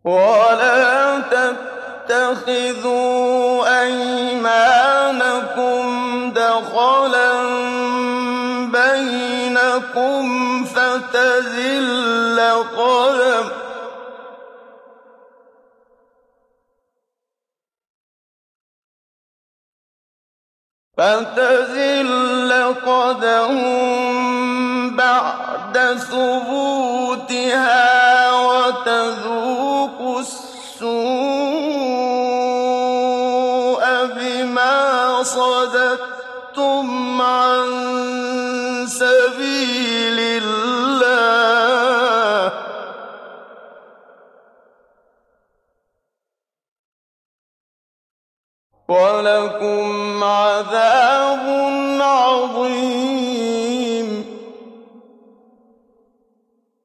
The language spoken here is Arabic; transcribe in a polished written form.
وَلَا تَتَّخِذُوا أَيْمَانَكُمْ دَخَلًا بَيْنَكُمْ فَتَزِلَّ قَدَمٌ بَعْدَ ثُبُوتِهَا وَتَذُوقُوا السُّوءَ بِمَا صَدَدتُّمْ عَن سَبِيلِ اللَّهِ ۖ وَلَكُمْ عَذَابٌ عَظِيمٌ.